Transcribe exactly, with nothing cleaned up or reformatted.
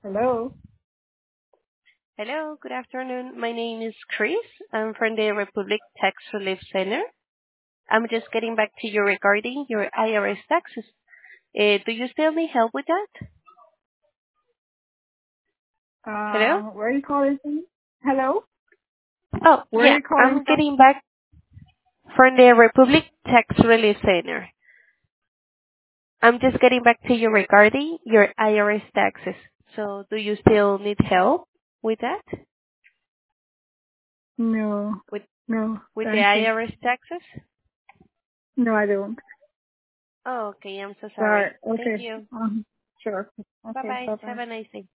Hello. Hello, good afternoon. My name is Chris. I'm from the Republic Tax Relief Center. I'm just getting back to you regarding your I R S taxes. Uh, do you still need help with that? Hello? Uh, where are you calling from? Hello. Oh, Where are yeah, you calling I'm from? getting back from the Republic Tax Relief Center. I'm just getting back to you regarding your I R S taxes. So do you still need help with that? No. With No. with the Thank you. I R S taxes? No, I don't. Oh, okay, I'm so Sorry. sorry. Thank Okay. you. Um. Sure. Okay. Bye-bye. Bye Have bye. a nice day.